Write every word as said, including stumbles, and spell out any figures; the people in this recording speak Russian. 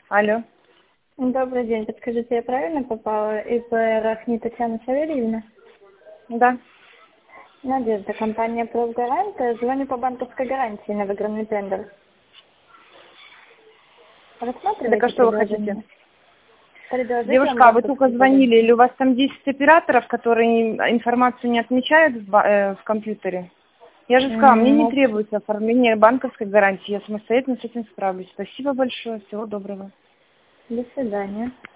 Алло. Добрый день. Подскажите, я правильно попала? ИП Рахни Татьяна Савельевна? Да. Надежда, компания «Профгарант». Звоню по банковской гарантии на выигранный тендер. Рассматриваете Так а что вы предложение? хотите? Предложение вам Девушка, а вы только банковской гарантии. звонили, или у вас там десять операторов, которые информацию не отмечают в, ба- э, в компьютере? Я же сказала, мне М, не ну, требуется оформление банковской гарантии, я самостоятельно с этим справлюсь. Спасибо большое, всего доброго. До свидания.